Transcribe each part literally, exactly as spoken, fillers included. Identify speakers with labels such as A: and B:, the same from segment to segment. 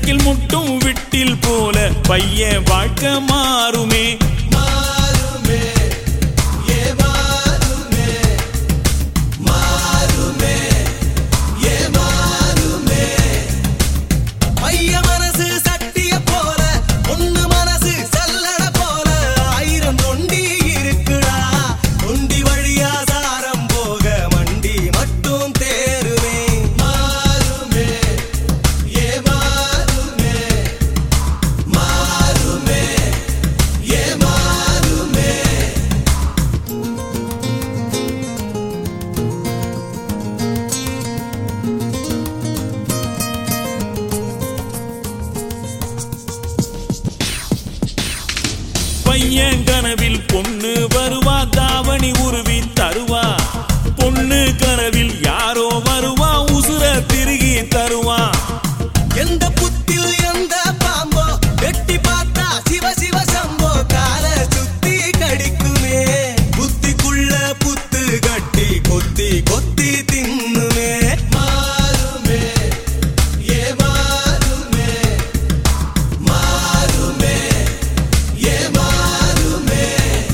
A: cycle முட்டும் விட்டில் போல பையன் வாழ்க்கை மாறுமே
B: மாறுமே ஏ மாறுமே மாறுமே ஏ மாறுமே பைய மனசு சட்டிய போல பொண்ணு மனசு சல்லட போல ஆயிரம் தொண்டி இருக்குடா தொண்டி வழியா சாரம் போக வண்டி மட்டும் தேருமே மாறுமே ஏ மாறுமே மாறுமே ஏ மாறுமே
A: பையன் கனவில் பொண்ணு வருவா தாவணி உருவி தருவா பொண்ணு கனவில் யாரோ வருவா உசுர திருகி தருவா
B: எந்த புத்தில் எந்த பாம்போ வெட்டி பார்த்தா சிவ சிவ சம்போ கால சுத்தி கடிக்குமே புத்திக்குள்ள புத்து கட்டி கொத்தி கொத்தி தின்னுமே மாறுமே ஏ மாறுமே மாறுமே ஏ மாறுமே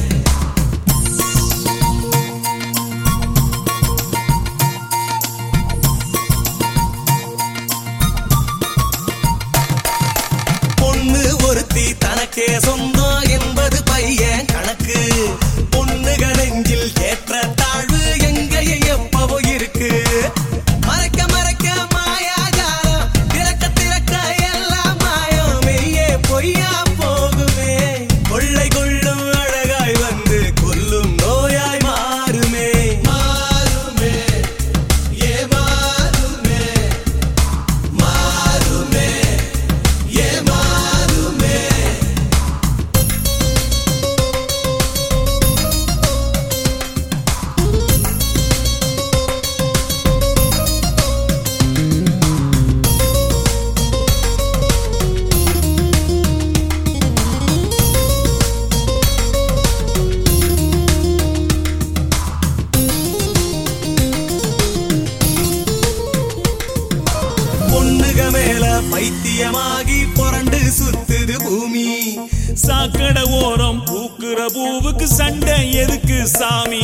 B: பொண்ணு ஒருத்தி தனக்கே சொந்தம் என்பது பையன் கணக்கு பொண்ணுக நெஞ்சில் ஏற்ற தாழ்வு எங்கேயும் எப்பவோ இருக்கு மறைக்க மறைக்க மாயாஜாலம் திறக்க திறக்க எல்லாம் மாயம் மெய்யே பொய்யா போகுமே கொள்ளை கொள்ளும் அழகாய் வந்து கொல்லும் நோயாய் மாறுமே மாறுமே ஏ மாறுமே மாறுமே ஏ மாறுமே பொண்ணுக மேல பைத்தியமாகி புரண்டு சுத்துது பூமி
A: சாக்கடை ஓரம் பூக்குற பூவுக்கு சண்டை எதுக்கு சாமி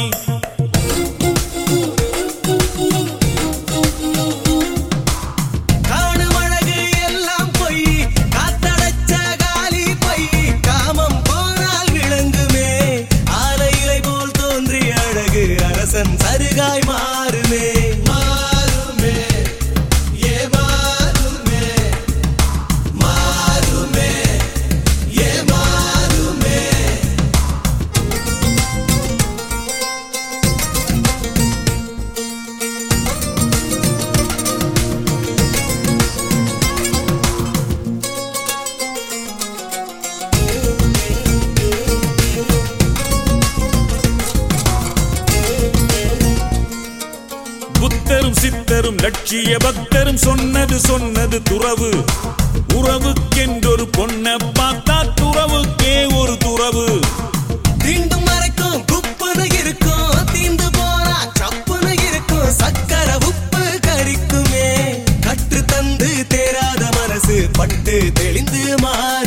B: காணும் அழகு எல்லாம் பொய் காத்தடைச்ச காலி பொய் காமம் போனால் விளங்குமே ஆலை இலை போல் தோன்றிய அழகு அரசன் சருகாய் மாறுமே மாறுமே ஏ மாறுமே மாறுமே ஏ மாறுமே
A: புத்தரும் சித்தரும் லட்சிய பக்தரும் சொன்னது சொன்னது துறவு உறவுக்கென்றொரு பொண்ணை பார்த்தா துறவுக்கே ஒரு துறவு
B: தீண்டும் மறைக்கும் குப்புன்னு இருக்கும் தீந்து போனா சப்புன்னு இருக்கும் சக்கர உப்பு கரிக்குமே கற்று தந்து தேராத மனசு பட்டு தெளிந்து மாறுமே